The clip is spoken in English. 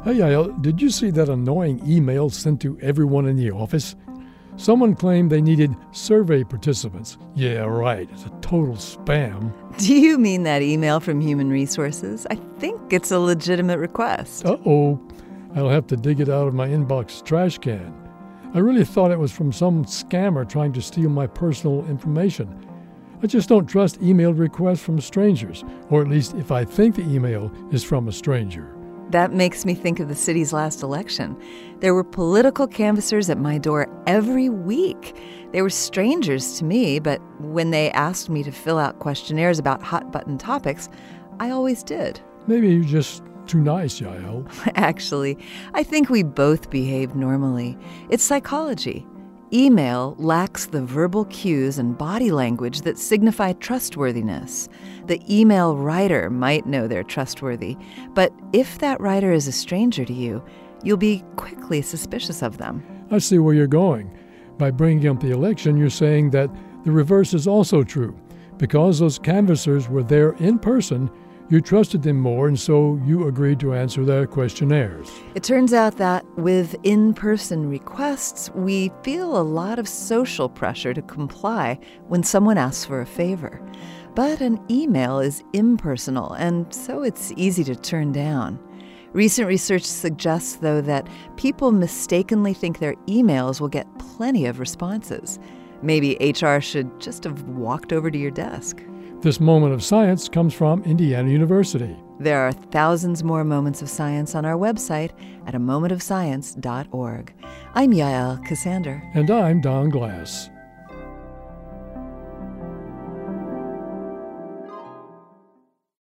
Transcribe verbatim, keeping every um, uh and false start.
Hey, Yael, did you see that annoying email sent to everyone in the office? Someone claimed they needed survey participants. Yeah, right. It's a total spam. Do you mean that email from Human Resources? I think it's a legitimate request. Uh-oh. I'll have to dig it out of my inbox trash can. I really thought it was from some scammer trying to steal my personal information. I just don't trust emailed requests from strangers, or at least if I think the email is from a stranger. That makes me think of the city's last election. There were political canvassers at my door every week. They were strangers to me, but when they asked me to fill out questionnaires about hot-button topics, I always did. Maybe you're just too nice, Yael. Actually, I think we both behave normally. It's psychology. Email lacks the verbal cues and body language that signify trustworthiness. The email writer might know they're trustworthy, but if that writer is a stranger to you, you'll be quickly suspicious of them. I see where you're going. By bringing up the election, you're saying that the reverse is also true. Because those canvassers were there in person, you trusted them more, and so you agreed to answer their questionnaires. It turns out that with in-person requests, we feel a lot of social pressure to comply when someone asks for a favor. But an email is impersonal, and so it's easy to turn down. Recent research suggests, though, that people mistakenly think their emails will get plenty of responses. Maybe H R should just have walked over to your desk. This moment of science comes from Indiana University. There are thousands more moments of science on our website at a moment of science dot org. I'm Yael Ksander. And I'm Don Glass.